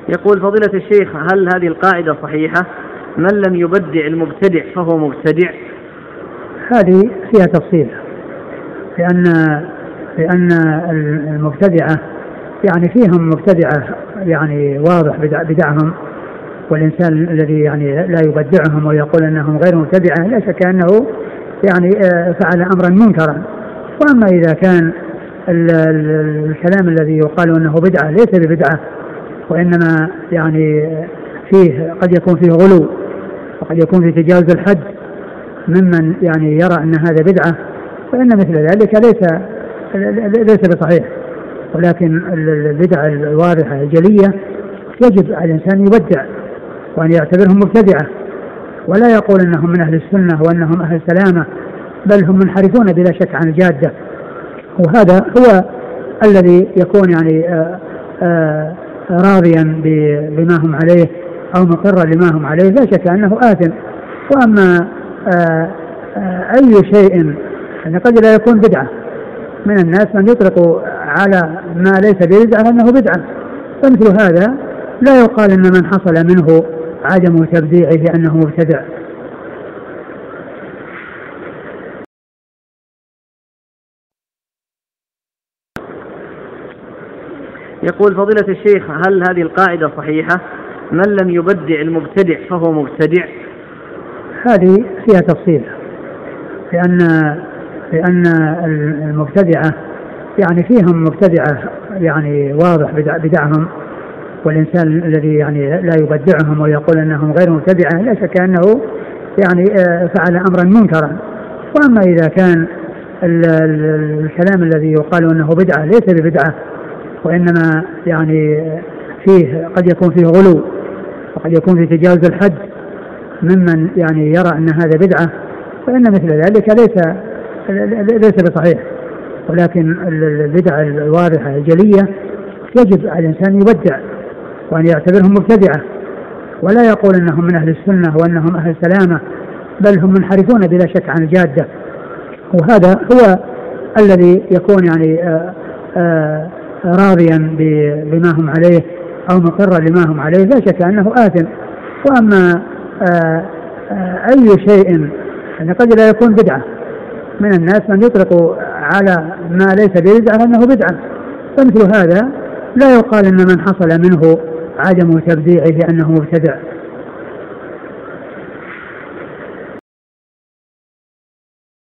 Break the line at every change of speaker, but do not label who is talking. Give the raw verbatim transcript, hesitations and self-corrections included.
يقول فضيلة الشيخ: هل هذه القاعدة صحيحة؟ من لم يبدع المبتدع فهو مبتدع.
هذه فيها تفصيل، لأن لأن المبتدعة يعني فيهم مبتدعة يعني واضح بدعهم، والإنسان الذي يعني لا يبدعهم ويقول أنهم غير مبتدعة لا شك أنه يعني فعل أمرا منكرا. وأما إذا كان الكلام الذي يقال أنه بدعة ليس ببدعة، وإنما يعني فيه قد يكون فيه غلو وقد يكون فيه تجاوز الحد ممن يعني يرى أن هذا بدعة، فإن مثل ذلك ليس ليس بصحيح. ولكن البدعة الواضحة الجلية يجب على الإنسان يبدع وأن يعتبرهم مبتدعة، ولا يقول أنهم من أهل السنة وأنهم أهل سلامة، بل هم منحرفون بلا شك عن الجادة. وهذا هو الذي يكون يعني آآ آآ راضيا بما هم عليه أو مقرا لما هم عليه، لا شك أنه آثم. وأما آآ آآ أي شيء يعني قد لا يكون بدعة، من الناس من يطلق على ما ليس بدعة أنه بدعة، فمثل هذا لا يقال أن من حصل منه عدم تبديعه أنه مبتدع.
يقول فضيلة الشيخ: هل هذه القاعدة صحيحة؟ من لم يبدع المبتدع فهو مبتدع.
هذه فيها تفصيل، لأن لأن المبتدعة يعني فيهم مبتدعة يعني واضح بدعهم، والإنسان الذي يعني لا يبدعهم ويقول أنهم غير مبتدعة لا شك أنه يعني فعل أمرا منكرا. وأما إذا كان الكلام الذي يقال أنه بدعة ليس ببدعة، وإنما يعني فيه قد يكون فيه غلو وقد يكون فيه تجاوز الحد ممن يعني يرى أن هذا بدعة، فإن مثل ذلك ليس ليس بصحيح. ولكن البدعة الواضحة الجلية يجب على الإنسان يبدع وأن يعتبرهم مبتدعة، ولا يقول أنهم من أهل السنة وأنهم أهل سلامة، بل هم منحرفون بلا شك عن الجادة. وهذا هو الذي يكون يعني آآ آآ راضيا بما هم عليه أو مقرا لما هم عليه، لا شك أنه آثم. وأما آآ آآ أي شيء يعني قد لا يكون بدعة، من الناس من يطلق على ما ليس بدعة أنه بدعة، فمثل هذا لا يقال أن من حصل منه عدم تبديعه أنه مبتدع.